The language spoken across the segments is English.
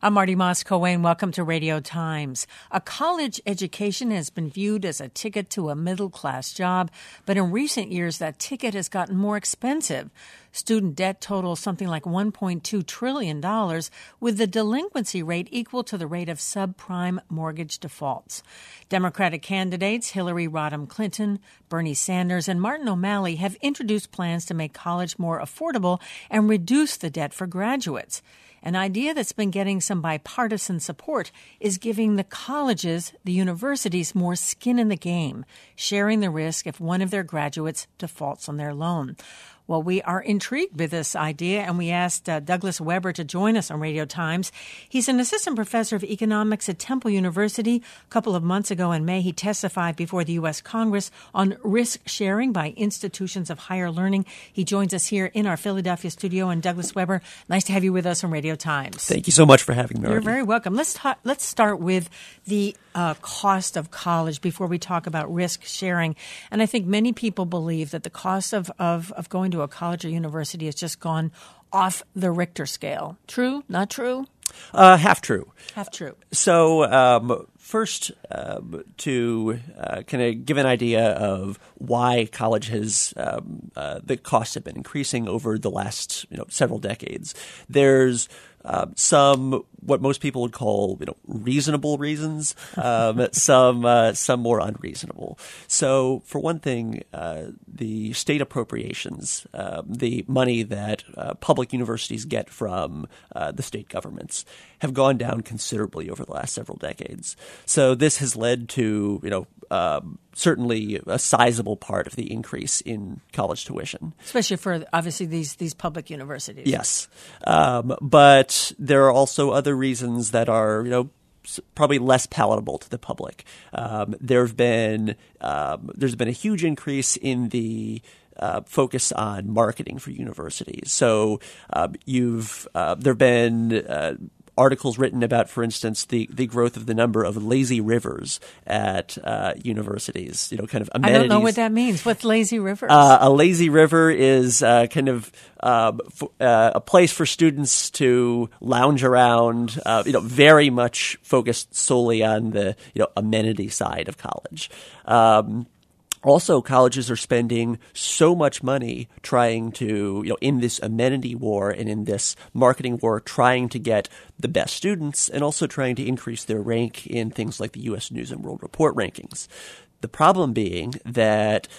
I'm Marty Moss-Coane. Welcome to Radio Times. A college education has been viewed as a ticket to a middle-class job, but in recent years, that ticket has gotten more expensive. Student debt totals something like $1.2 trillion, with the delinquency rate equal to the rate of subprime mortgage defaults. Democratic candidates Hillary Rodham Clinton, Bernie Sanders, and Martin O'Malley have introduced plans to make college more affordable and reduce the debt for graduates. An idea that's been getting some bipartisan support is giving the colleges, the universities, more skin in the game, sharing the risk if one of their graduates defaults on their loan. Well, we are intrigued with this idea, and we asked Douglas Weber to join us on Radio Times. He's an assistant professor of economics at Temple University. A couple of months ago in May, he testified before the U.S. Congress on risk sharing by institutions of higher learning. He joins us here in our Philadelphia studio. And Douglas Weber, nice to have you with us on Radio Times. Thank you so much for having me. You're very welcome. Let's start with the cost of college before we talk about risk sharing. And I think many people believe that the cost of going to a college or university has just gone off the Richter scale. True? Not true? Half true. Half true. So first, to kind of give an idea of why college has the costs have been increasing over the last several decades. There's some what most people would call reasonable reasons, some more unreasonable. So for one thing, the state appropriations, the money that public universities get from the state governments, have gone down considerably over the last several decades. So this has led to certainly a sizable part of the increase in college tuition, especially for obviously these public universities. Yes, but there are also other reasons that are probably less palatable to the public. There's been a huge increase in the focus on marketing for universities. So there've been articles written about, for instance, the growth of the number of lazy rivers at universities, kind of amenities. I don't know what that means. What's lazy rivers? A lazy river is kind of a place for students to lounge around, very much focused solely on the amenity side of college. Also, colleges are spending so much money trying to, in this amenity war and in this marketing war, trying to get the best students and also trying to increase their rank in things like the U.S. News and World Report rankings. The problem being that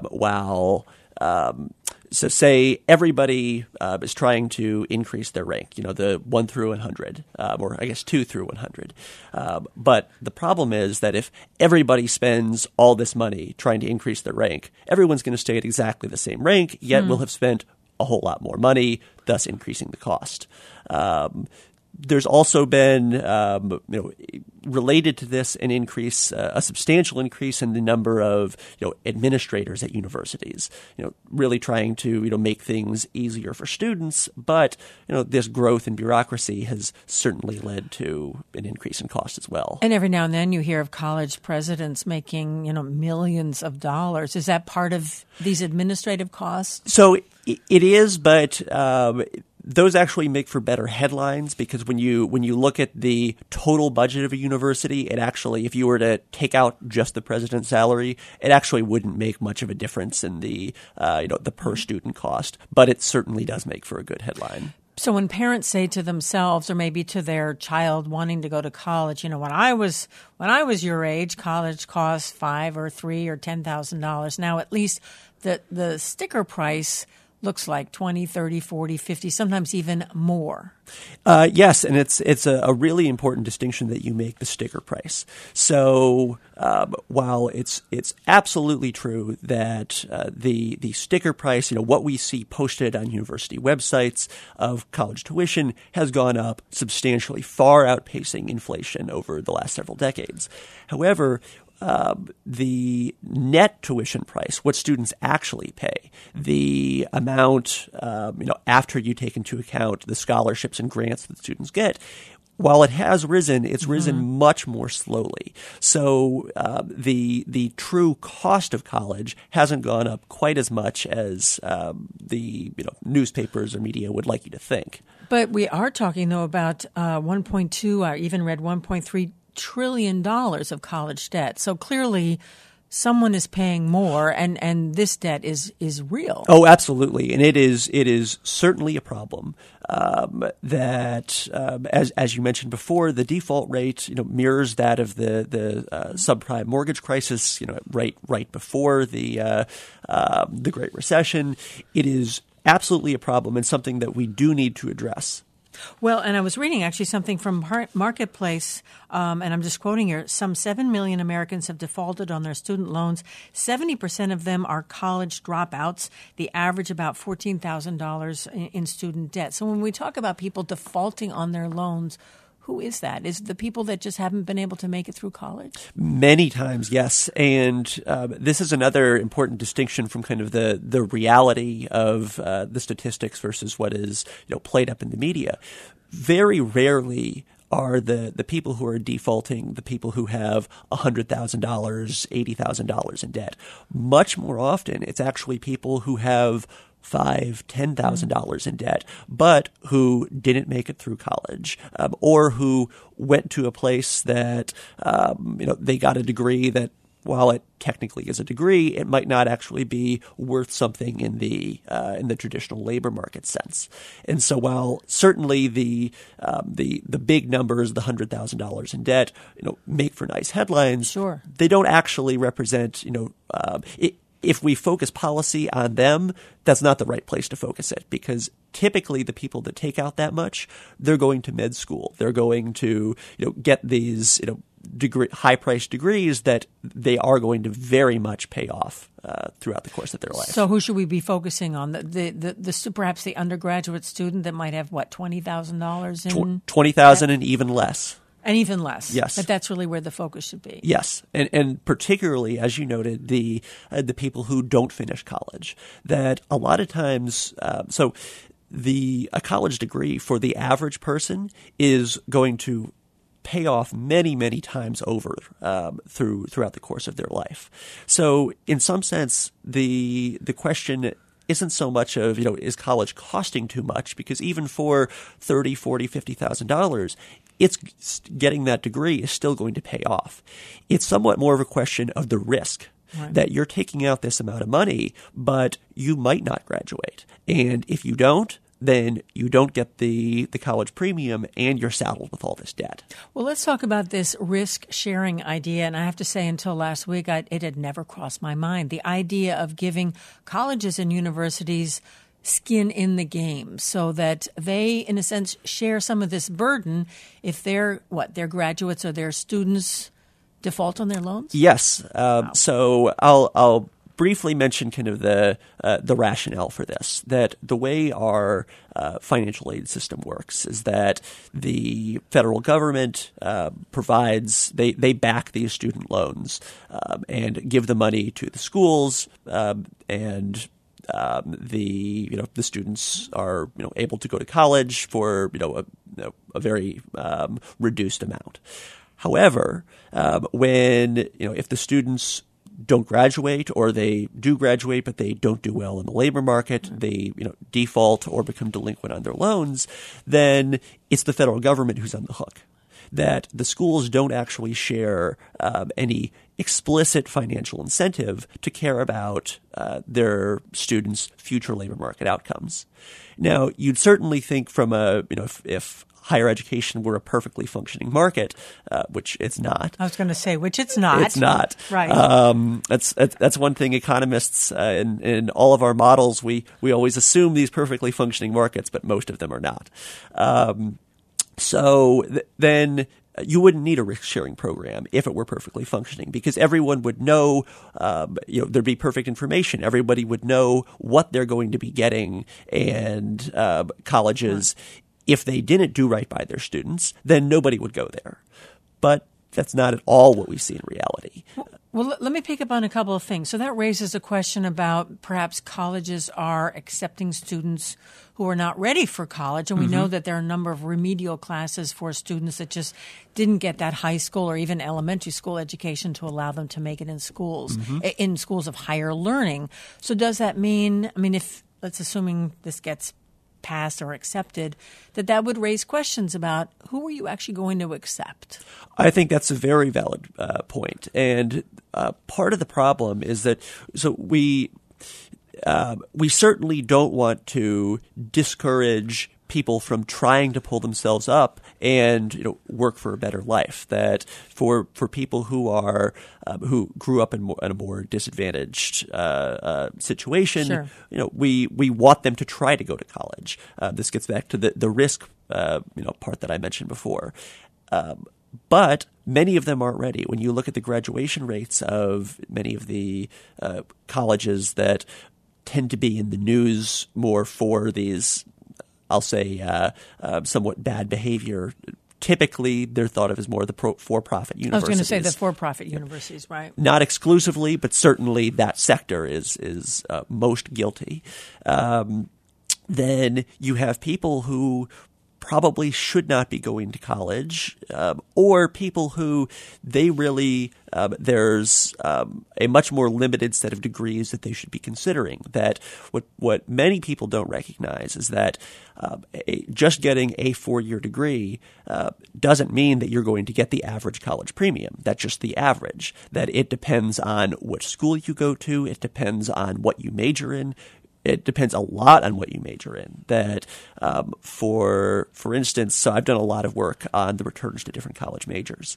so say everybody is trying to increase their rank, the 1 through 100, or I guess 2 through 100. But the problem is that if everybody spends all this money trying to increase their rank, everyone's going to stay at exactly the same rank, yet will have spent a whole lot more money, thus increasing the cost. There's also been, related to this, a substantial increase in the number of, administrators at universities, really trying to, make things easier for students. But, this growth in bureaucracy has certainly led to an increase in cost as well. And every now and then you hear of college presidents making, millions of dollars. Is that part of these administrative costs? So it is, but those actually make for better headlines because when you look at the total budget of a university, it actually, if you were to take out just the president's salary, it actually wouldn't make much of a difference in the the per student cost. But it certainly does make for a good headline. So when parents say to themselves or maybe to their child wanting to go to college, when I was your age, college cost $5,000 or $3,000 or $10,000. Now at least the sticker price looks like 20, 30, 40, 50, sometimes even more. Yes, and it's a really important distinction that you make, the sticker price. So while it's absolutely true that the sticker price, what we see posted on university websites of college tuition has gone up substantially, far outpacing inflation over the last several decades. However, the net tuition price, what students actually pay, the amount, after you take into account the scholarships and grants that students get, while it has risen, it's risen much more slowly. So the true cost of college hasn't gone up quite as much as the newspapers or media would like you to think. But we are talking, though, about 1.2, I even read $1.3 trillion of college debt. So clearly someone is paying more, and this debt is real. Oh, absolutely, and it is certainly a problem. That as you mentioned before, the default rate mirrors that of the subprime mortgage crisis. Right before the Great Recession. It is absolutely a problem and something that we do need to address. Well, and I was reading actually something from Marketplace, and I'm just quoting here. Some 7 million Americans have defaulted on their student loans. 70% of them are college dropouts. The average about $14,000 in student debt. So when we talk about people defaulting on their loans, who is that? Is it the people that just haven't been able to make it through college? Many times, yes. And this is another important distinction from kind of the reality of the statistics versus what is played up in the media. Very rarely are the people who are defaulting the people who have $100,000, $80,000 in debt. Much more often, it's actually people who have $5,000, $10,000 in debt, but who didn't make it through college, or who went to a place that they got a degree that, while it technically is a degree, it might not actually be worth something in the traditional labor market sense. And so, while certainly the big numbers, the $100,000 in debt, make for nice headlines, sure, they don't actually represent If we focus policy on them, that's not the right place to focus it, because typically the people that take out that much, they're going to med school. They're going to get these high-priced degrees that they are going to very much pay off throughout the course of their life. So who should we be focusing on? Perhaps the undergraduate student that might have $20,000 in $20,000 and even less. And even less. Yes. But that's really where the focus should be. Yes. And particularly, as you noted, the people who don't finish college, that a lot of times, a college degree for the average person is going to pay off many, many times over throughout the course of their life. So in some sense, the question isn't so much of, is college costing too much? Because even for $30,000, $40,000, $50,000, it's getting that degree is still going to pay off. It's somewhat more of a question of the risk. Right. That you're taking out this amount of money, but you might not graduate. And if you don't, then you don't get the college premium and you're saddled with all this debt. Well, let's talk about this risk-sharing idea. And I have to say, until last week, it had never crossed my mind. The idea of giving colleges and universities skin in the game so that they, in a sense, share some of this burden if their graduates or their students default on their loans? Yes. Wow. So I'll briefly mention kind of the rationale for this, that the way our financial aid system works is that the federal government provides, they back these student loans and give the money to the schools, and the students are able to go to college for a very reduced amount. However, when if the students don't graduate, or they do graduate but they don't do well in the labor market, they default or become delinquent on their loans, then it's the federal government who's on the hook. That the schools don't actually share any explicit financial incentive to care about their students' future labor market outcomes. Now, you'd certainly think from if higher education were a perfectly functioning market, which it's not. I was going to say, which it's not. It's not. Right. That's one thing economists in all of our models, we always assume these perfectly functioning markets, but most of them are not. Then you wouldn't need a risk-sharing program if it were perfectly functioning, because everyone would know, there'd be perfect information. Everybody would know what they're going to be getting, and colleges, if they didn't do right by their students, then nobody would go there. But that's not at all what we see in reality. Well, let me pick up on a couple of things. So that raises a question about perhaps colleges are accepting students who are not ready for college. And we know that there are a number of remedial classes for students that just didn't get that high school or even elementary school education to allow them to make it in schools, in schools of higher learning. So does that mean, if let's assuming this gets passed or accepted, that would raise questions about who are you actually going to accept? I think that's a very valid point. And part of the problem is that we certainly don't want to discourage people from trying to pull themselves up and work for a better life. That for people who are who grew up in a more disadvantaged situation, Sure. We want them to try to go to college. This gets back to the risk part that I mentioned before. But many of them aren't ready. When you look at the graduation rates of many of the colleges that tend to be in the news more for these, I'll say, somewhat bad behavior, typically they're thought of as more the for-profit universities. I was going to say the for-profit universities, right? Not exclusively, but certainly that sector is most guilty. Then you have people who probably should not be going to college, or people who they really there's a much more limited set of degrees that they should be considering. That what many people don't recognize is that just getting a 4-year degree doesn't mean that you're going to get the average college premium. That's just the average. That it depends on what school you go to. It depends on what you major in. It depends a lot on what you major in. That, for instance, so I've done a lot of work on the returns to different college majors.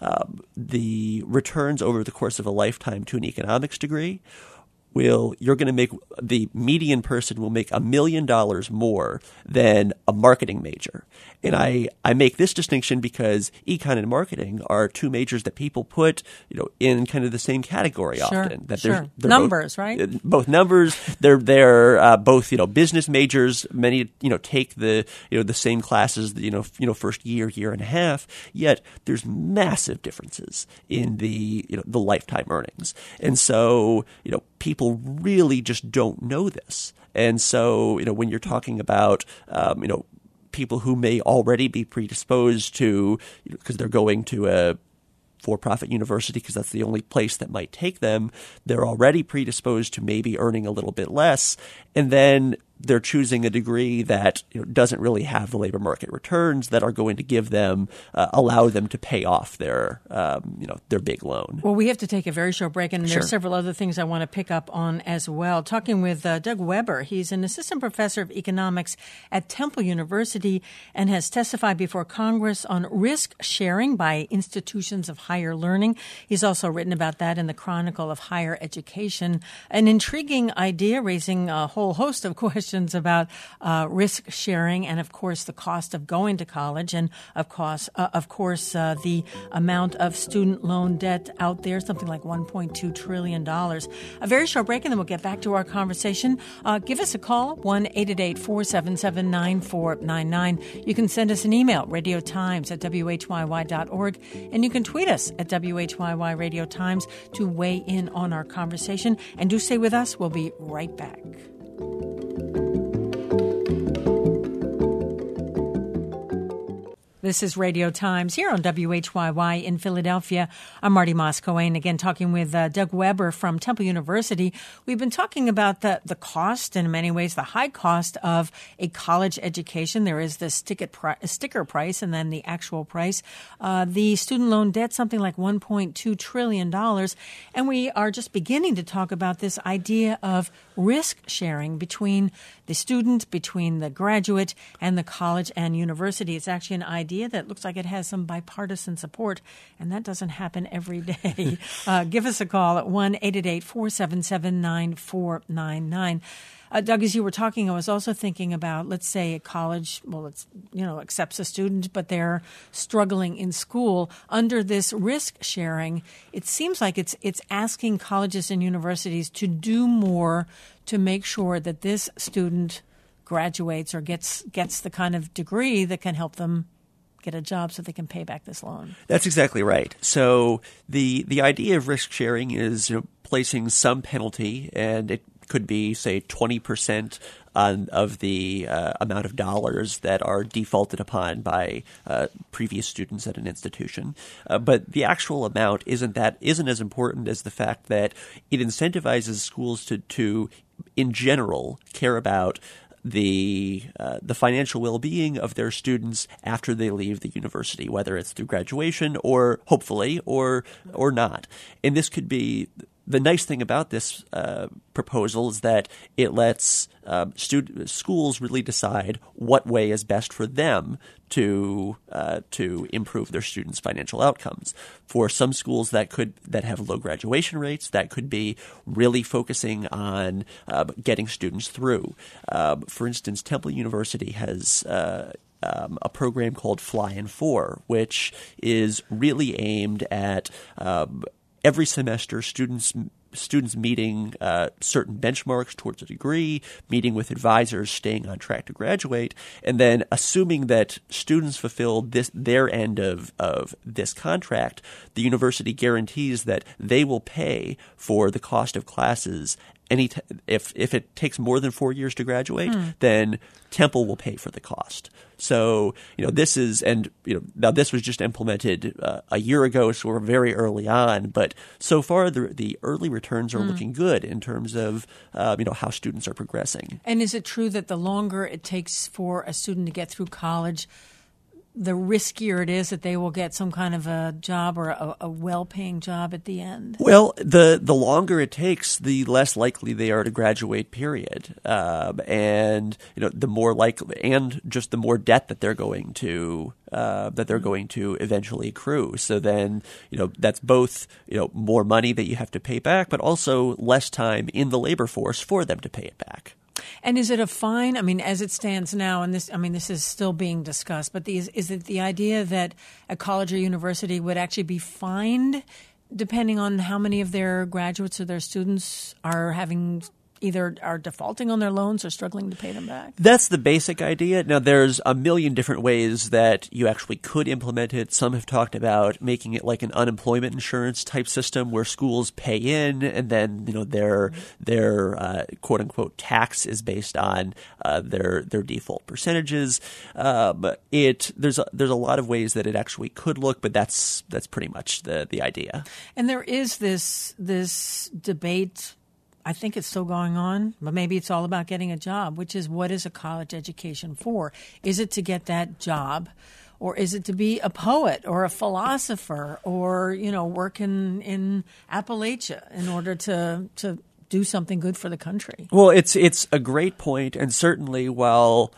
The returns over the course of a lifetime to an economics degree you're going to make, the median person will make $1 million more than a marketing major. And I make this distinction because econ and marketing are two majors that people put, in kind of the same category often. That they're both, numbers, right? Both numbers. They're both, business majors. Many, take the same classes, first year and a half. Yet there's massive differences in the lifetime earnings. And so, people really just don't know this. And so, when you're talking about, people who may already be predisposed to, because they're going to a for-profit university because that's the only place that might take them, they're already predisposed to maybe earning a little bit less, and then they're choosing a degree that doesn't really have the labor market returns that are going to give them, allow them to pay off their big loan. Well, we have to take a very short break, and Sure. there's several other things I want to pick up on as well. Talking with Doug Weber. He's an assistant professor of economics at Temple University and has testified before Congress on risk sharing by institutions of higher learning. He's also written about that in the Chronicle of Higher Education. An intriguing idea raising a whole host of questions about risk sharing and, of course, the cost of going to college and, of course, the amount of student loan debt out there, something like $1.2 trillion. A very short break, and then we'll get back to our conversation. Give us a call, 1-888-477-9499. You can send us an email, radiotimes@whyy.org, and you can tweet us at WHYY Radio Times to weigh in on our conversation. And do stay with us. We'll be right back. This is Radio Times here on WHYY in Philadelphia. I'm Marty Moscowane, again talking with Doug Weber from Temple University. We've been talking about the cost, and in many ways the high cost of a college education. There is the sticker price and then the actual price. The student loan debt, something like $1.2 trillion. And we are just beginning to talk about this idea of risk sharing between the student, between the graduate, and the college and university. It's actually an idea that looks like it has some bipartisan support, and that doesn't happen every day. Give us a call at 1-888-477-9499. Doug, as you were talking, I was also thinking about, let's say, a college, accepts a student, but they're struggling in school. Under this risk sharing, it seems like it's asking colleges and universities to do more to make sure that this student graduates or gets the kind of degree that can help them get a job so they can pay back this loan. That's exactly right. So the idea of risk sharing is placing some penalty, and it could be, say, 20% of the amount of dollars that are defaulted upon by previous students at an institution. But the actual amount isn't as important as the fact that it incentivizes schools to in general, care about the financial well-being of their students after they leave the university, whether it's through graduation or hopefully or not. And this could be the nice thing about this proposal is that it lets schools really decide what way is best for them to improve their students' financial outcomes. For some schools that have low graduation rates, that could be really focusing on getting students through. For instance, Temple University has a program called Fly in 4, which is really aimed at every semester students meeting certain benchmarks towards a degree, meeting with advisors, staying on track to graduate, and then assuming that students fulfill their end of this contract, the university guarantees that they will pay for the cost of classes. If it takes more than 4 years to graduate, then Temple will pay for the cost. So this is, and now this was just implemented a year ago, so we're very early on. But so far, the early returns are looking good in terms of how students are progressing. And is it true that the longer it takes for a student to get through college, the riskier it is that they will get some kind of a job or a well-paying job at the end? Well, the longer it takes, the less likely they are to graduate. Period, and the more likely, and just the more debt that they're going to eventually accrue. So then, that's both more money that you have to pay back, but also less time in the labor force for them to pay it back. And is it a fine? I mean, as it stands now, and this is still being discussed, but is it the idea that a college or university would actually be fined depending on how many of their graduates or their students are either are defaulting on their loans or struggling to pay them back? That's the basic idea. Now, there's a million different ways that you actually could implement it. Some have talked about making it like an unemployment insurance type system where schools pay in, and then their quote unquote tax is based on their default percentages. But there's a lot of ways that it actually could look, but that's pretty much the idea. And there is this debate. I think it's still going on, but maybe it's all about getting a job, which is, what is a college education for? Is it to get that job, or is it to be a poet or a philosopher or, work in Appalachia in order to do something good for the country? Well, it's a great point, and certainly while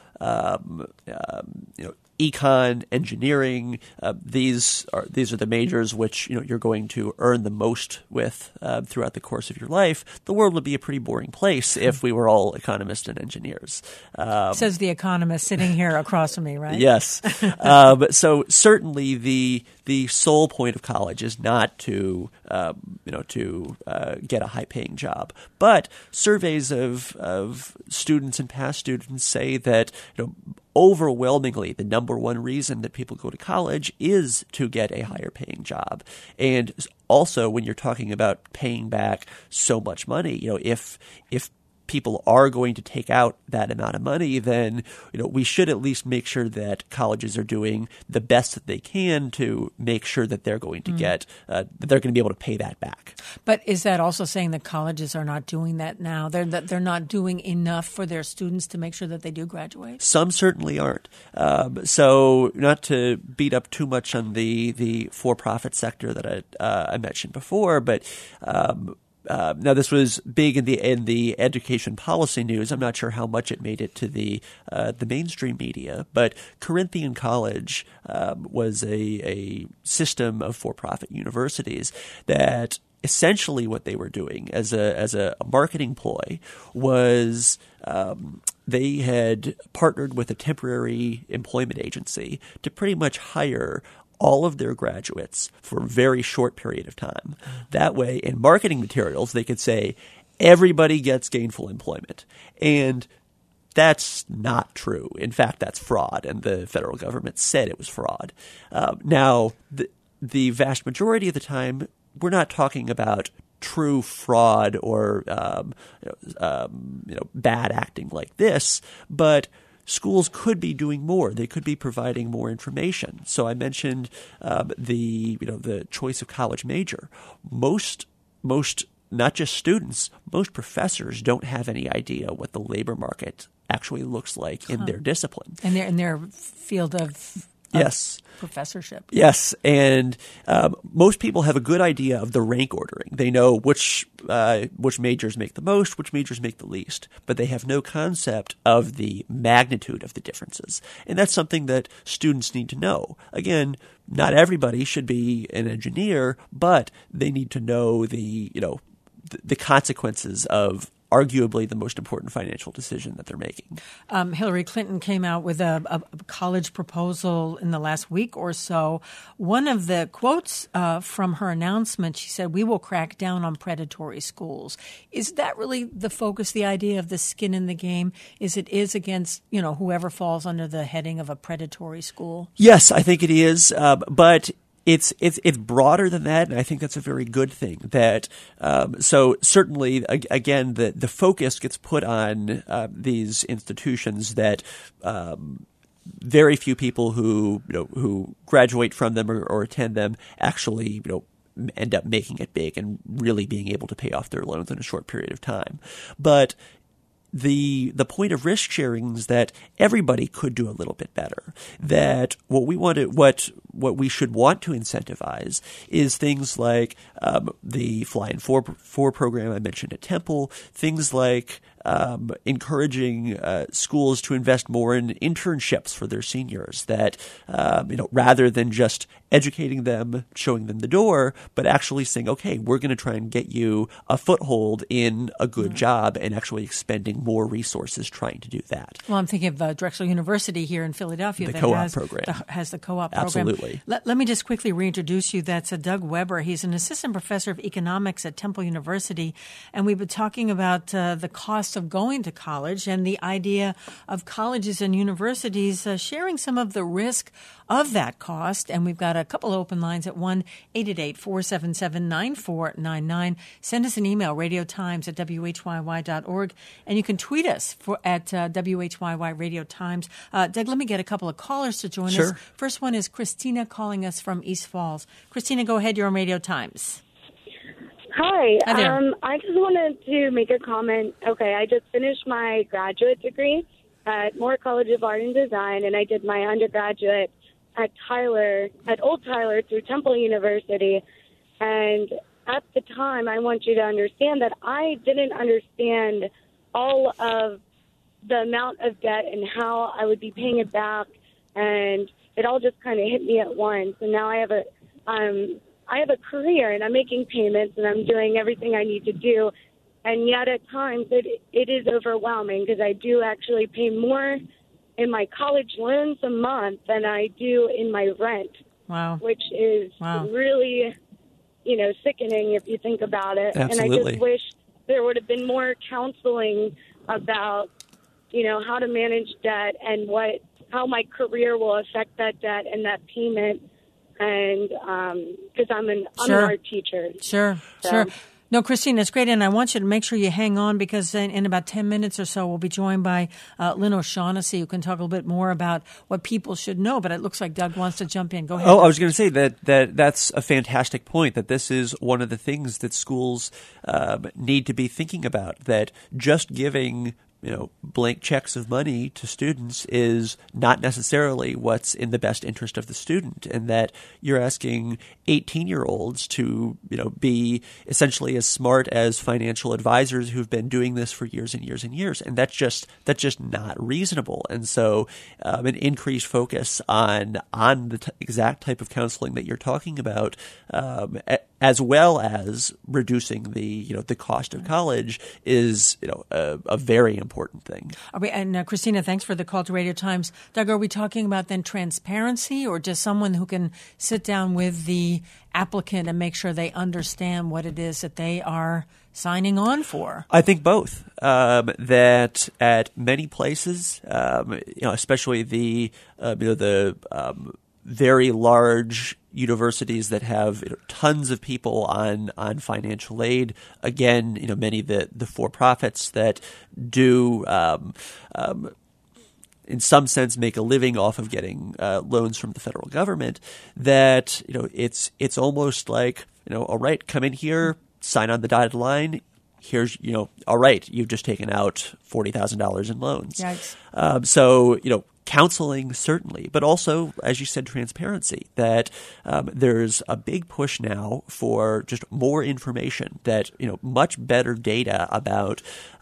econ, engineering, these are the majors which you're going to earn the most with throughout the course of your life. The world would be a pretty boring place if we were all economists and engineers. Says the economist sitting here across from me, right? Yes. So certainly the sole point of college is not to get a high-paying job, but surveys of students and past students say that overwhelmingly, the number one reason that people go to college is to get a higher paying job. And also, when you're talking about paying back so much money, if people are going to take out that amount of money, then we should at least make sure that colleges are doing the best that they can to make sure that they're going to get that they're going to be able to pay that back. But is that also saying that colleges are not doing that now? They're not doing enough for their students to make sure that they do graduate? Some certainly aren't. So not to beat up too much on the for-profit sector that I mentioned before, but now, this was big in the education policy news. I'm not sure how much it made it to the mainstream media, but Corinthian College was a system of for-profit universities that essentially what they were doing as a marketing ploy was they had partnered with a temporary employment agency to pretty much hire all of their graduates for a very short period of time. That way, in marketing materials, they could say, everybody gets gainful employment. And That's not true. In fact, that's fraud, and the federal government said it was fraud. Now, the vast majority of the time, we're not talking about true fraud or bad acting like this, but schools could be doing more. They could be providing more information. So I mentioned the choice of college major. Most not just students, most professors don't have any idea what the labor market actually looks like in their discipline. And in their field of yes. professorship. Yes, and most people have a good idea of the rank ordering. They know which majors make the most, which majors make the least, but they have no concept of the magnitude of the differences. And that's something that students need to know. Again, not everybody should be an engineer, but they need to know the consequences of arguably the most important financial decision that they're making. Hillary Clinton came out with a college proposal in the last week or so. One of the quotes from her announcement, she said, "We will crack down on predatory schools." Is that really the focus, the idea of the skin in the game? Is against, whoever falls under the heading of a predatory school? Yes, I think it is. But it's broader than that, and I think that's a very good thing. That so certainly, again, the focus gets put on these institutions that very few people who graduate from them or attend them actually end up making it big and really being able to pay off their loans in a short period of time. But the point of risk sharing is that everybody could do a little bit better. That what we should want to incentivize is things like the Fly in 4 program I mentioned at Temple, things like encouraging schools to invest more in internships for their seniors. That rather than just educating them, showing them the door, but actually saying, okay, we're going to try and get you a foothold in a good job, and actually expending more resources trying to do that. Well, I'm thinking of Drexel University here in Philadelphia that co-op program. Has the co-op program. Absolutely. Let me just quickly reintroduce you. That's Doug Weber. He's an assistant professor of economics at Temple University, and we've been talking about the cost of going to college and the idea of colleges and universities sharing some of the risk of that cost. And we've got a couple open lines at 1-888-477-9499. Send us an email, radiotimes@whyy.org, and you can tweet us at WHYY Radio Times. Doug, let me get a couple of callers to join us. First one is Christina calling us from East Falls. Christina, go ahead. You're on Radio Times. Hi. Hi there. I just wanted to make a comment. Okay, I just finished my graduate degree at Moore College of Art and Design, and I did my undergraduate at Old Tyler through Temple University. And at the time, I want you to understand that I didn't understand all of the amount of debt and how I would be paying it back, and it all just kind of hit me at once. And now I have a career, and I'm making payments, and I'm doing everything I need to do. And yet at times it is overwhelming, because I do actually pay more in my college loans a month than I do in my rent. Wow. Which is really, sickening if you think about it. Absolutely. And I just wish there would have been more counseling about, how to manage debt and how my career will affect that debt and that payment. And because I'm an art teacher. Sure. No, Christine, that's great. And I want you to make sure you hang on, because in about 10 minutes or so, we'll be joined by Lynn O'Shaughnessy, who can talk a little bit more about what people should know. But it looks like Doug wants to jump in. Go ahead. Oh, I was going to say that's a fantastic point, that this is one of the things that schools need to be thinking about, that just giving blank checks of money to students is not necessarily what's in the best interest of the student, and that you're asking 18-year-olds to, be essentially as smart as financial advisors who've been doing this for years and years and years. And that's just not reasonable. And so an increased focus on the exact type of counseling that you're talking about, as well as reducing the cost of college, is, a very important important thing. And Christina, thanks for the call to Radio Times. Doug, are we talking about then transparency or just someone who can sit down with the applicant and make sure they understand what it is that they are signing on for? I think both. That at many places, especially the very large universities that have tons of people on financial aid. Again, many of the for-profits that do in some sense make a living off of getting loans from the federal government. That it's almost like all right, come in here, sign on the dotted line. Here's all right, you've just taken out $40,000 in loans. Yikes. So counseling, certainly, but also, as you said, transparency, that there's a big push now for just more information, that, much better data about,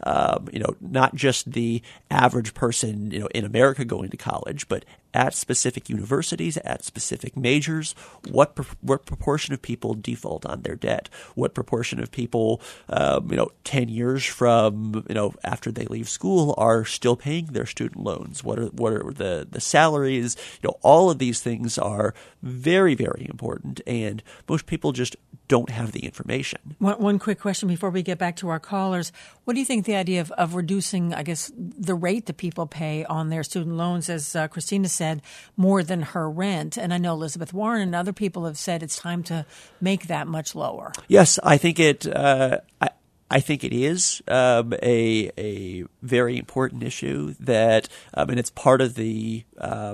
not just the average person, in America going to college, but at specific universities, at specific majors, what proportion of people default on their debt? What proportion of people, 10 years from, after they leave school are still paying their student loans? What are the salaries? All of these things are very, very important, and most people just don't have the information. One quick question before we get back to our callers. What do you think the idea of reducing, I guess, the rate that people pay on their student loans, as Christina said, more than her rent? And I know Elizabeth Warren and other people have said it's time to make that much lower. Yes, I think it. I think it is a very important issue that, and it's part of the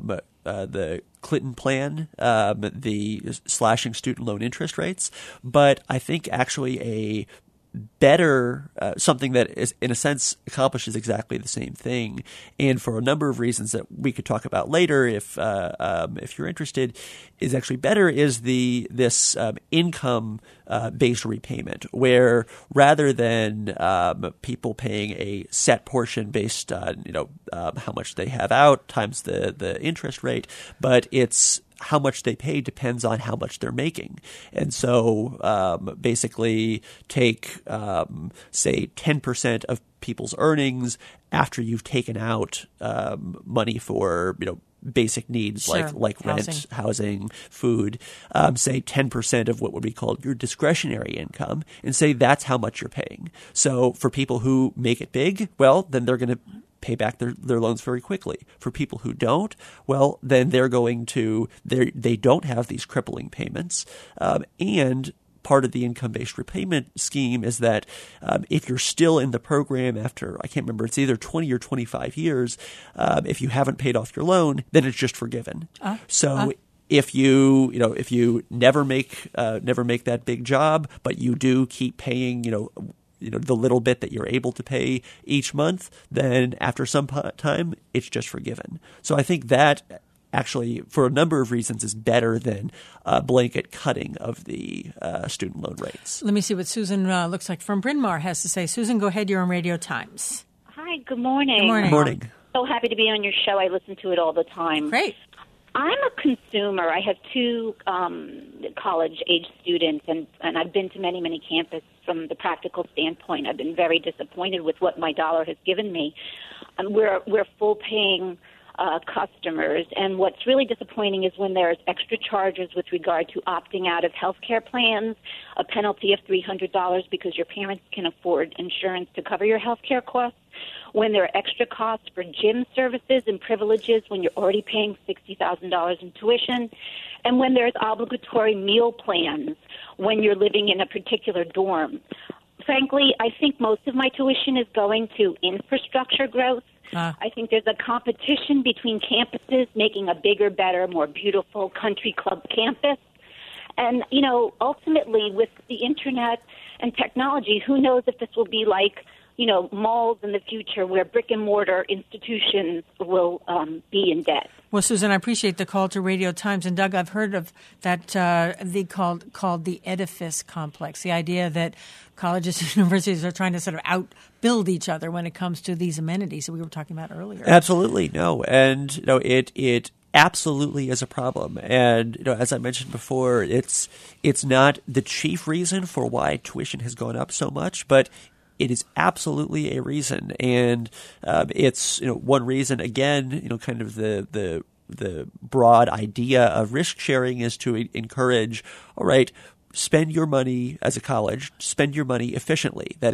Clinton plan, the slashing student loan interest rates. But I think actually a better something that is, in a sense, accomplishes exactly the same thing, and for a number of reasons that we could talk about later, if you're interested, is actually better is this income based repayment, where rather than people paying a set portion based on how much they have out times the interest rate, but it's how much they pay depends on how much they're making. And so basically take, say, 10% of people's earnings after you've taken out money for, basic needs, sure, like rent, housing, food, say 10% of what would be called your discretionary income, and say that's how much you're paying. So for people who make it big, well, then they're going to pay back their loans very quickly. For people who don't, well, then they're going to they don't have these crippling payments, and part of the income-based repayment scheme is that if you're still in the program after, I can't remember, it's either 20 or 25 years, if you haven't paid off your loan, then it's just forgiven. If you never make that big job, but you do keep paying, the little bit that you're able to pay each month, then after some time, it's just forgiven. So I think that actually, for a number of reasons, is better than blanket cutting of the student loan rates. Let me see what Susan looks like from Bryn Mawr has to say. Susan, go ahead. You're on Radio Times. Hi, good morning. Good morning. Good morning. So happy to be on your show. I listen to it all the time. Great. I'm a consumer. I have two college-age students, and I've been to many, many campuses. From the practical standpoint, I've been very disappointed with what my dollar has given me. We're full-paying customers, and what's really disappointing is when there's extra charges with regard to opting out of health care plans, a penalty of $300 because your parents can afford insurance to cover your health care costs, when there are extra costs for gym services and privileges when you're already paying $60,000 in tuition, and when there's obligatory meal plans when you're living in a particular dorm. Frankly, I think most of my tuition is going to infrastructure growth. I think there's a competition between campuses making a bigger, better, more beautiful country club campus. And, ultimately with the Internet and technology, who knows if this will be like, malls in the future where brick-and-mortar institutions will be in debt. Well, Susan, I appreciate the call to Radio Times. And, Doug, I've heard of that called the edifice complex, the idea that colleges and universities are trying to sort of outbuild each other when it comes to these amenities that we were talking about earlier. Absolutely. No. And, it absolutely is a problem. And, as I mentioned before, it's not the chief reason for why tuition has gone up so much, but it is absolutely a reason, and it's one reason. Again, kind of the broad idea of risk sharing is to encourage. All right, spend your money as a college. Spend your money efficiently. That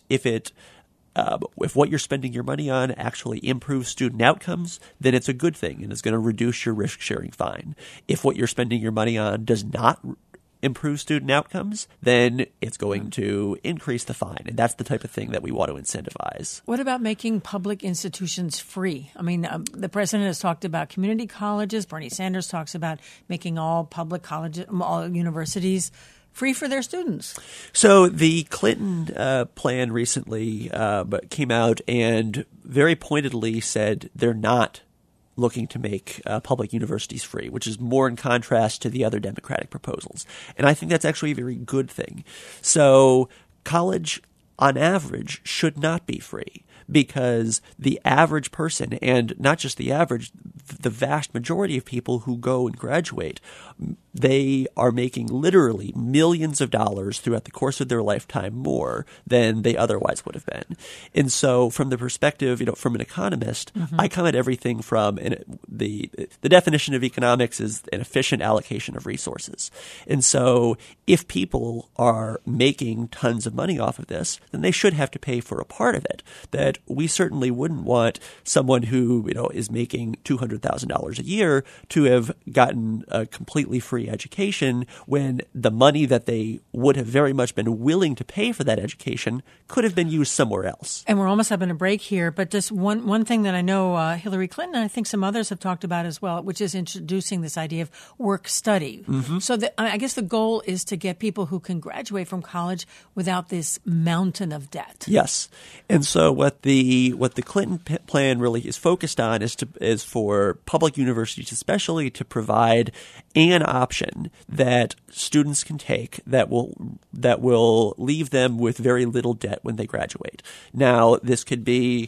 if what you're spending your money on actually improves student outcomes, then it's a good thing and it's going to reduce your risk-sharing fine. If what you're spending your money on does not improve student outcomes, then it's going to increase the fine. And that's the type of thing that we want to incentivize. What about making public institutions free? I mean, the president has talked about community colleges. Bernie Sanders talks about making all public colleges, all universities free for their students. So the Clinton plan recently came out and very pointedly said they're not looking to make public universities free, which is more in contrast to the other Democratic proposals. And I think that's actually a very good thing. So college, on average, should not be free, because the average person, and not just the average, the vast majority of people who go and graduate, they are making literally millions of dollars throughout the course of their lifetime more than they otherwise would have been. And so from the perspective, from an economist, I come at everything from the definition of economics is an efficient allocation of resources. And so if people are making tons of money off of this, then they should have to pay for a part of it. That we certainly wouldn't want someone who, is making $200,000 a year to have gotten a completely free education when the money that they would have very much been willing to pay for that education could have been used somewhere else. And we're almost having a break here, but just one thing that I know Hillary Clinton and I think some others have talked about as well, which is introducing this idea of work-study. So I guess the goal is to get people who can graduate from college without this mountain of debt. Yes. And so what the Clinton plan really is focused on is for public universities especially to provide an option that students can take that will leave them with very little debt when they graduate. Now, this could be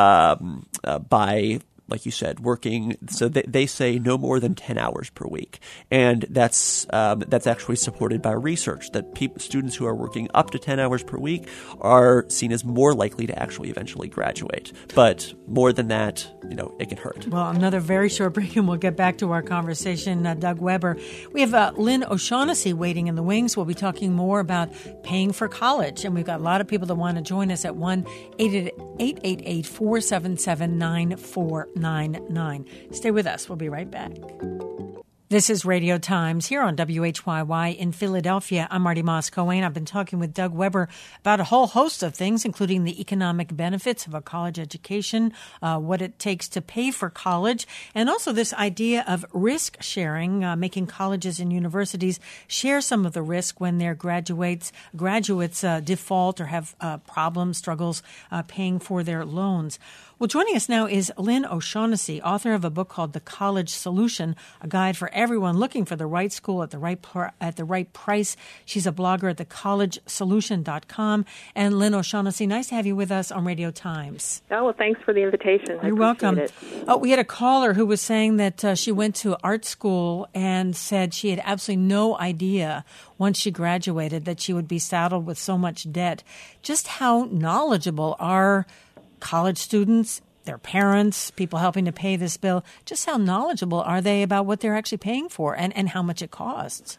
by, like you said, working. So they say no more than 10 hours per week, and that's actually supported by research that students who are working up to 10 hours per week are seen as more likely to actually eventually graduate. But more than that, it can hurt. Well, another very short break, and we'll get back to our conversation. Doug Weber, we have Lynn O'Shaughnessy waiting in the wings. We'll be talking more about paying for college, and we've got a lot of people that want to join us at 1-888-477-9499. Stay with us. We'll be right back. This is Radio Times here on WHYY in Philadelphia. I'm Marty Moss-Cohen. I've been talking with Doug Weber about a whole host of things, including the economic benefits of a college education, what it takes to pay for college, and also this idea of risk sharing, making colleges and universities share some of the risk when their graduates default or have problems, struggles paying for their loans. Well, joining us now is Lynn O'Shaughnessy, author of a book called The College Solution, a guide for everyone looking for the right school at the right price. She's a blogger at thecollegesolution.com. And Lynn O'Shaughnessy, nice to have you with us on Radio Times. Oh, well, thanks for the invitation. You're welcome. We had a caller who was saying that she went to art school and said she had absolutely no idea once she graduated that she would be saddled with so much debt. Just how knowledgeable are college students, their parents, people helping to pay this bill, just how knowledgeable are they about what they're actually paying for and how much it costs?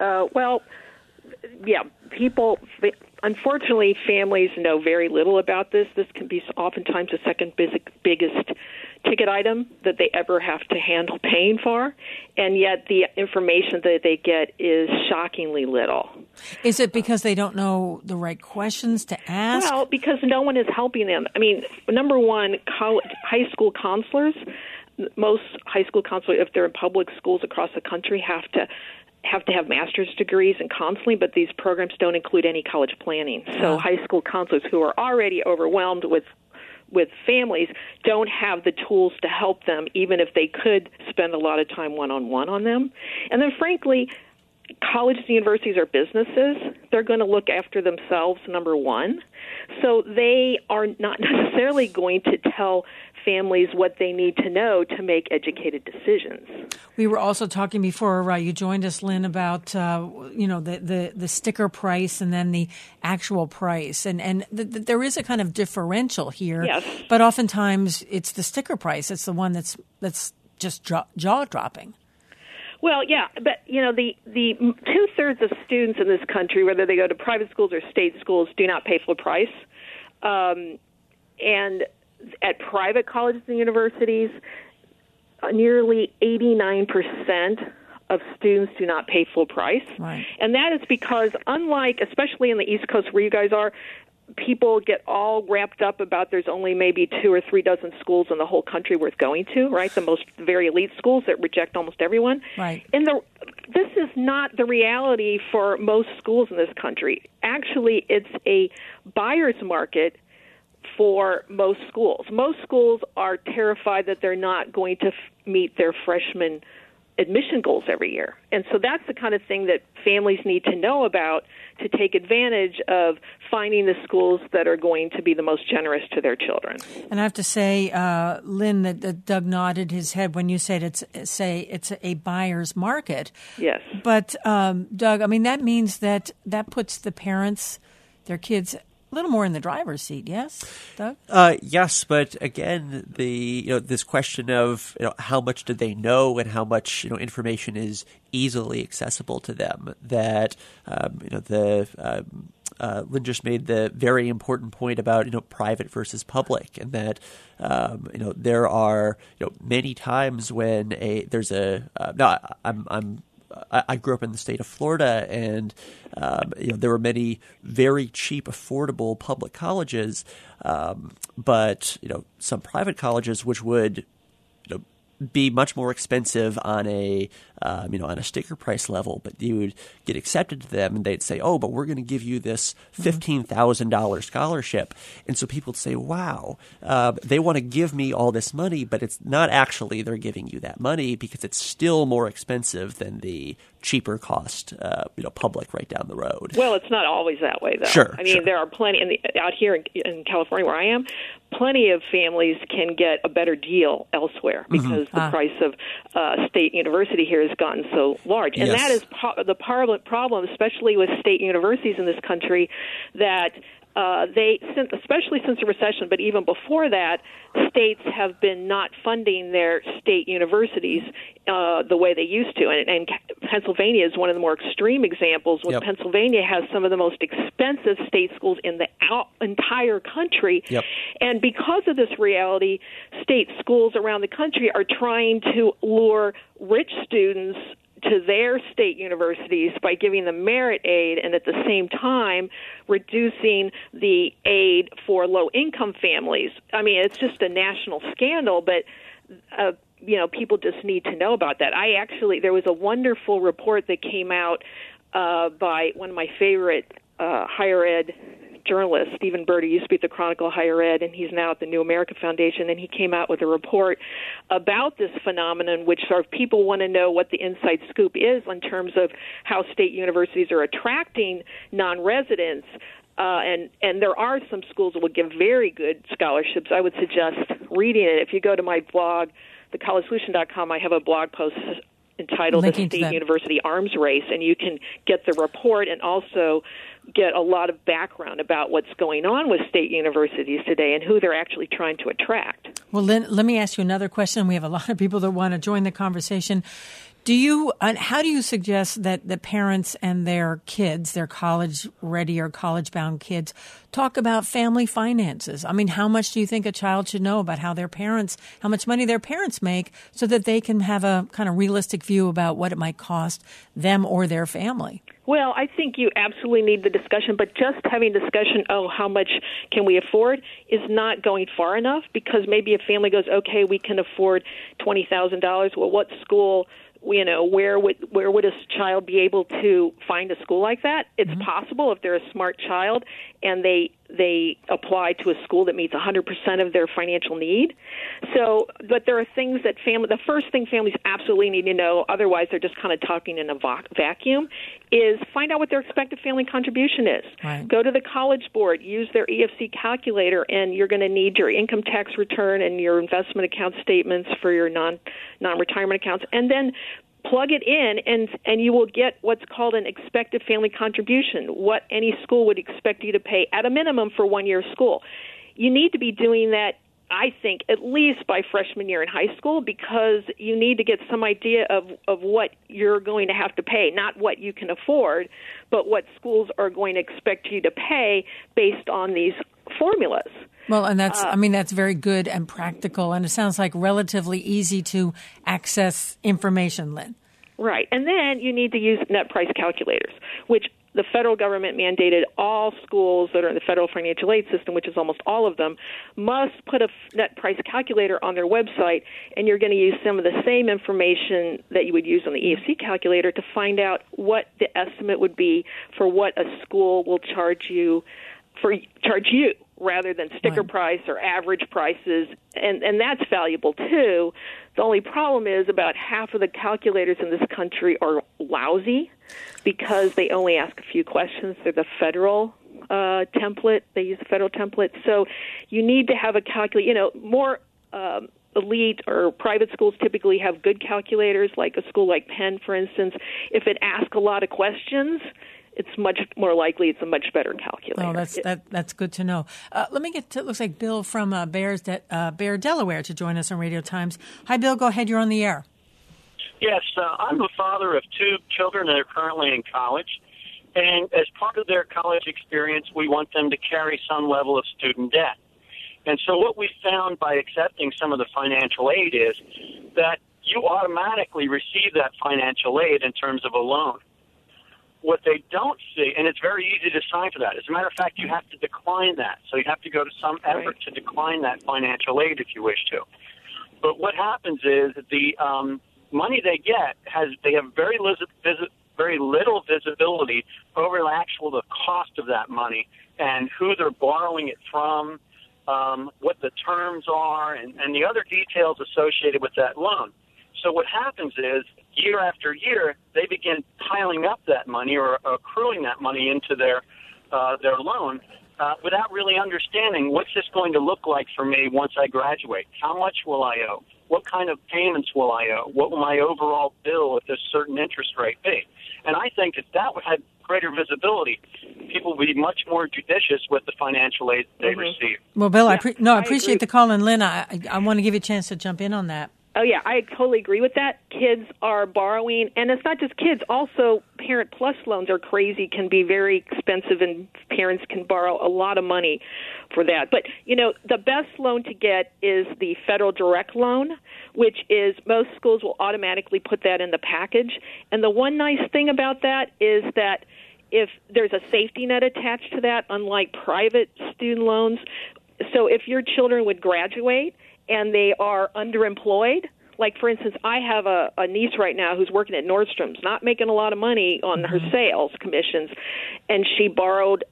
Unfortunately, families know very little about this. This can be oftentimes the second biggest ticket item that they ever have to handle paying for, and yet the information that they get is shockingly little. Is it because they don't know the right questions to ask? Well, because no one is helping them. I mean, number one, high school counselors, most high school counselors, if they're in public schools across the country, have to have master's degrees in counseling, but these programs don't include any college planning. So high school counselors who are already overwhelmed with families don't have the tools to help them, even if they could spend a lot of time one-on-one on them. And then, frankly, colleges and universities are businesses. They're going to look after themselves, number one. So they are not necessarily going to tell families what they need to know to make educated decisions. We were also talking before you joined us, Lynn, about the sticker price and then the actual price, and there is a kind of differential here. Yes. But oftentimes it's the sticker price. It's the one that's just jaw dropping. Well, yeah, but the 2/3 of students in this country, whether they go to private schools or state schools, do not pay full price, and at private colleges and universities, nearly 89% of students do not pay full price. Right. And that is because, unlike, especially in the East Coast where you guys are, people get all wrapped up about there's only maybe 2 or 3 dozen schools in the whole country worth going to, right? The most very elite schools that reject almost everyone. Right. And this is not the reality for most schools in this country. Actually, it's a buyer's market for most schools. Most schools are terrified that they're not going to meet their freshman admission goals every year. And so that's the kind of thing that families need to know about to take advantage of finding the schools that are going to be the most generous to their children. And I have to say, Lynn, that Doug nodded his head when you said it's a buyer's market. Yes. But, Doug, I mean, that means that puts the parents, their kids, a little more in the driver's seat, yes, Doug? Yes, but again, this question of how much do they know and how much information is easily accessible to them. That Lynn just made the very important point about private versus public, and that there are many times when I grew up in the state of Florida, and there were many very cheap, affordable public colleges, but some private colleges which would be much more expensive on a sticker price level, but you would get accepted to them, and they'd say, "Oh, but we're going to give you this $15,000 scholarship," and so people would say, "Wow, they want to give me all this money, but it's not actually they're giving you that money because it's still more expensive than the cheaper cost, public right down the road." Well, it's not always that way, though. Sure. I mean, there are plenty out here in California where I am. Plenty of families can get a better deal elsewhere because the price of state university here has gotten so large. And that is the problem, especially with state universities in this country, that especially since the recession, but even before that, states have been not funding their state universities the way they used to. And Pennsylvania is one of the more extreme examples. Yep. Pennsylvania has some of the most expensive state schools in the entire country. Yep. And because of this reality, state schools around the country are trying to lure rich students to their state universities by giving them merit aid, and at the same time reducing the aid for low-income families. I mean, it's just a national scandal, but people just need to know about that. There was a wonderful report that came out by one of my favorite higher ed journalist, Stephen Bird, who used to be at the Chronicle Higher Ed, and he's now at the New America Foundation, and he came out with a report about this phenomenon, which sort of people want to know what the inside scoop is in terms of how state universities are attracting non-residents. And there are some schools that will give very good scholarships. I would suggest reading it. If you go to my blog, thecollegesolution.com, I have a blog post entitled The State University Arms Race, and you can get the report and also get a lot of background about what's going on with state universities today and who they're actually trying to attract. Well, Lynn, let me ask you another question. We have a lot of people that want to join the conversation. How do you suggest that the parents and their kids, their college-ready or college-bound kids, talk about family finances? I mean, how much do you think a child should know about how much money their parents make, so that they can have a kind of realistic view about what it might cost them or their family? Well, I think you absolutely need the discussion, but just having discussion, how much can we afford, is not going far enough, because maybe a family goes, okay, we can afford $20,000. Well, what school, where would a child be able to find a school like that? It's possible if they're a smart child and they they apply to a school that meets 100% of their financial need. So, but there are things that the first thing families absolutely need to know, otherwise they're just kind of talking in a vacuum, is find out what their expected family contribution is. Right. Go to the College Board, use their EFC calculator, and you're going to need your income tax return and your investment account statements for your non-retirement accounts, and then plug it in, and you will get what's called an expected family contribution, what any school would expect you to pay at a minimum for 1 year of school. You need to be doing that, I think, at least by freshman year in high school, because you need to get some idea of what you're going to have to pay, not what you can afford, but what schools are going to expect you to pay based on these formulas. Well, and that's very good and practical, and it sounds like relatively easy to access information, Lynn. Right. And then you need to use net price calculators, which the federal government mandated all schools that are in the federal financial aid system, which is almost all of them, must put a net price calculator on their website, and you're going to use some of the same information that you would use on the EFC calculator to find out what the estimate would be for what a school will charge you rather than sticker price or average prices, and that's valuable too. The only problem is about half of the calculators in this country are lousy because they only ask a few questions. They're the federal template. They use the federal template. So you need to have a calculator. More elite or private schools typically have good calculators, like a school like Penn, for instance. If it asks a lot of questions, it's much more likely it's a much better calculator. Oh, that's good to know. Let me get to, it looks like Bill from Bear, Delaware, to join us on Radio Times. Hi, Bill. Go ahead. You're on the air. Yes, I'm a father of two children that are currently in college. And as part of their college experience, we want them to carry some level of student debt. And so what we found by accepting some of the financial aid is that you automatically receive that financial aid in terms of a loan. What they don't see, and it's very easy to sign for that. As a matter of fact, you have to decline that. So you have to go to some effort to decline that financial aid if you wish to. But what happens is the money they get they have very little visibility over the cost of that money and who they're borrowing it from, what the terms are, and the other details associated with that loan. So what happens is, year after year, they begin piling up that money or accruing that money into their loan without really understanding what's this going to look like for me once I graduate. How much will I owe? What kind of payments will I owe? What will my overall bill at this certain interest rate be? And I think if that had greater visibility, people would be much more judicious with the financial aid they receive. Well, Bill, I appreciate the call, and Lynn, I want to give you a chance to jump in on that. Oh, yeah, I totally agree with that. Kids are borrowing, and it's not just kids. Also, Parent Plus loans are crazy, can be very expensive, and parents can borrow a lot of money for that. But, the best loan to get is the Federal Direct Loan, which is most schools will automatically put that in the package. And the one nice thing about that is that if there's a safety net attached to that, unlike private student loans, so if your children would graduate and they are underemployed, like, for instance, I have a niece right now who's working at Nordstrom's, not making a lot of money on her sales commissions, and she borrowed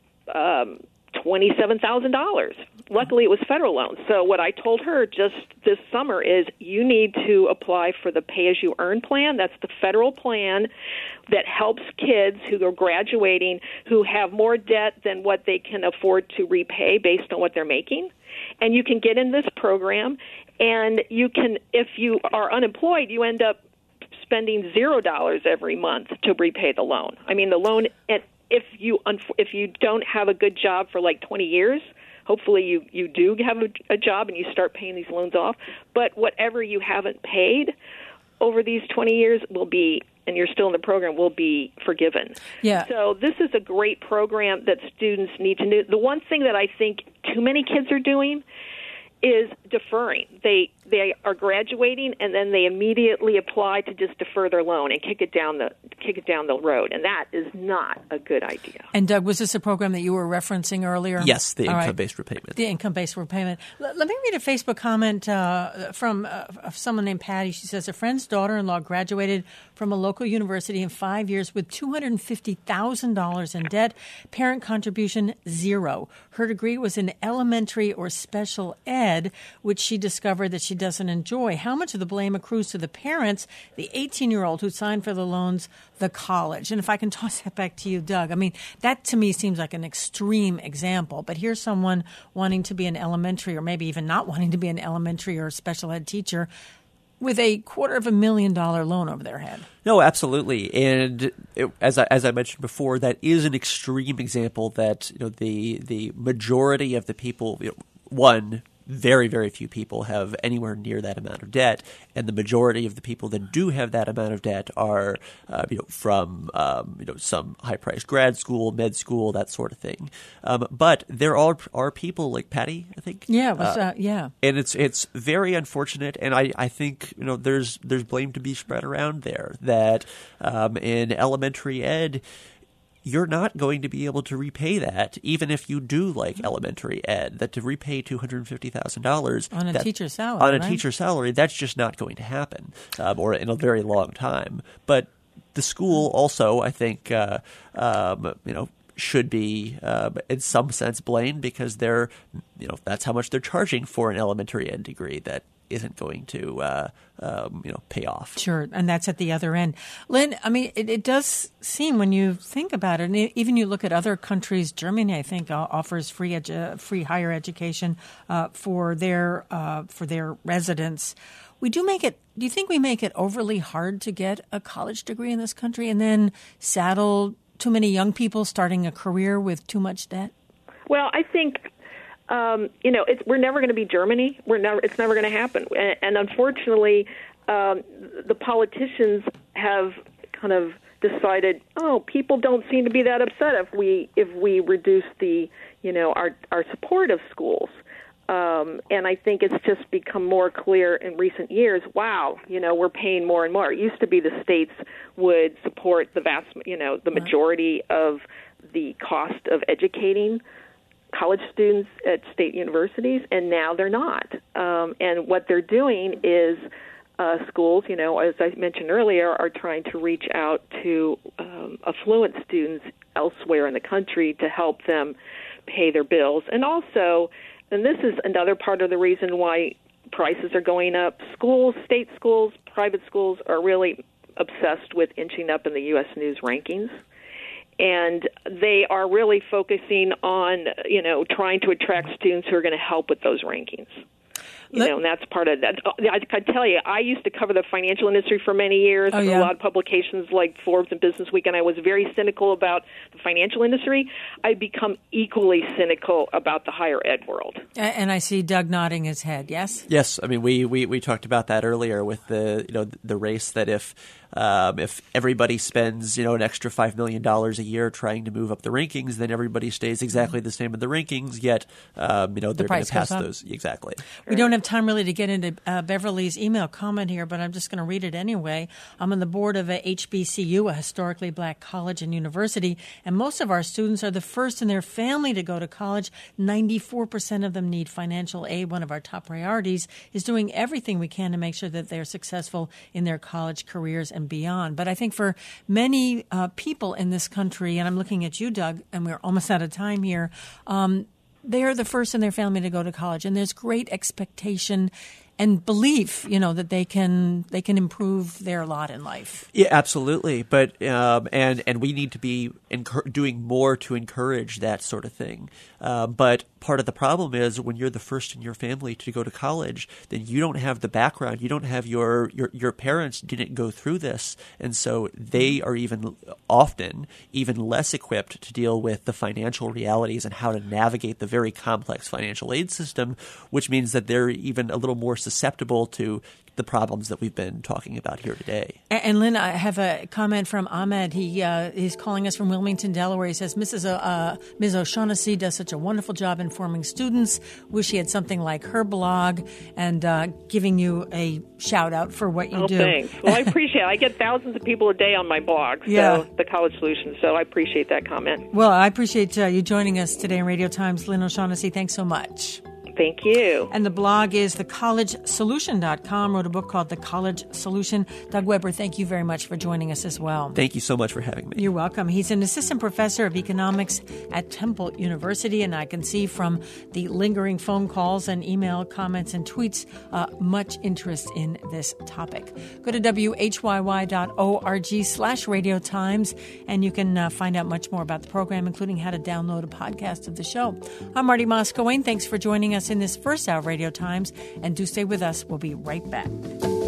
$27,000. Luckily, it was federal loans. So what I told her just this summer is you need to apply for the pay-as-you-earn plan. That's the federal plan that helps kids who are graduating who have more debt than what they can afford to repay based on what they're making. And you can get in this program, and you can, if you are unemployed, you end up spending $0 every month to repay the loan. I mean, the loan, if you don't have a good job for like 20 years, hopefully you do have a job and you start paying these loans off. But whatever you haven't paid over these 20 years will be, and you're still in the program, will be forgiven. Yeah. So this is a great program that students need to know. The one thing that I think too many kids are doing is deferring. They are graduating and then they immediately apply to just defer their loan and kick it down the road, and that is not a good idea. And Doug, was this a program that you were referencing earlier? Yes, the income-based repayment. The income-based repayment. Let me read a Facebook comment from someone named Patty. She says, a friend's daughter-in-law graduated from a local university in 5 years with $250,000 in debt. Parent contribution, zero. Her degree was in elementary or special ed, which she discovered that she doesn't enjoy. How much of the blame accrues to the parents, the 18-year-old who signed for the loans, the college? And if I can toss that back to you, Doug, I mean, that to me seems like an extreme example. But here's someone wanting to be an elementary or maybe even not wanting to be an elementary or special ed teacher with a $250,000 loan over their head. No, absolutely. And as I mentioned before, that is an extreme example that the majority of the people, one, very, very few people have anywhere near that amount of debt, and the majority of the people that do have that amount of debt are, from some high-priced grad school, med school, that sort of thing. But there are people like Patty, I think. Yeah, yeah. And it's very unfortunate, and I think there's blame to be spread around there that in elementary ed, you're not going to be able to repay that, even if you do like elementary ed. That to repay $250,000 on a teacher's salary, teacher's salary, that's just not going to happen, or in a very long time. But the school also, I think, should be in some sense blamed because they're, that's how much they're charging for an elementary ed degree that isn't going to pay off. Sure, and that's at the other end. Lynn, I mean, it does seem when you think about it, and even you look at other countries, Germany, I think, offers free higher education for their residents. Do you think we make it overly hard to get a college degree in this country and then saddle too many young people starting a career with too much debt? Well, I think we're never going to be Germany. It's never going to happen. And unfortunately, the politicians have kind of decided, people don't seem to be that upset if we reduce the, our support of schools. And I think it's just become more clear in recent years. Wow, we're paying more and more. It used to be the states would support the the majority of the cost of educating college students at state universities, and now they're not. And what they're doing is schools, as I mentioned earlier, are trying to reach out to affluent students elsewhere in the country to help them pay their bills. And also, and this is another part of the reason why prices are going up, schools, state schools, private schools are really obsessed with inching up in the U.S. News rankings. And they are really focusing on, trying to attract students who are going to help with those rankings. And that's part of that. I can tell you, I used to cover the financial industry for many years. A lot of publications like Forbes and Business Week, and I was very cynical about the financial industry. I've become equally cynical about the higher ed world. And I see Doug nodding his head. Yes. Yes. I mean, we talked about that earlier with the race that if everybody spends an extra $5 million a year trying to move up the rankings, then everybody stays exactly the same in the rankings. Yet they're going to pass those exactly. We don't have time really to get into Beverly's email comment here, but I'm just going to read it anyway. I'm on the board of a HBCU, a historically black college and university, and most of our students are the first in their family to go to college. 94% of them need financial aid. One of our top priorities is doing everything we can to make sure that they're successful in their college careers and beyond. But I think for many people in this country, and I'm looking at you, Doug, and we're almost out of time here, they are the first in their family to go to college, and there's great expectation and belief, that they can improve their lot in life. Yeah, absolutely. But and we need to be doing more to encourage that sort of thing. But part of the problem is when you're the first in your family to go to college, then you don't have the background. You don't have your parents didn't go through this, and so they are often even less equipped to deal with the financial realities and how to navigate the very complex financial aid system, which means that they're even a little more susceptible to the problems that we've been talking about here today. And Lynn, I have a comment from Ahmed. He's calling us from Wilmington, Delaware. He says, Ms. O'Shaughnessy does such a wonderful job informing students. Wish he had something like her blog, and giving you a shout out for what you do. Thanks. Well, I appreciate it. I get thousands of people a day on my blog, The College Solution, so I appreciate that comment. Well, I appreciate you joining us today in Radio Times. Lynn O'Shaughnessy, thanks so much. Thank you. And the blog is thecollegesolution.com. Wrote a book called The College Solution. Doug Weber, thank you very much for joining us as well. Thank you so much for having me. You're welcome. He's an assistant professor of economics at Temple University, and I can see from the lingering phone calls and email comments and tweets much interest in this topic. Go to whyy.org/Radio Times, and you can find out much more about the program, including how to download a podcast of the show. I'm Marty Moskowitz. Thanks for joining us in this first hour of Radio Times, and do stay with us. We'll be right back.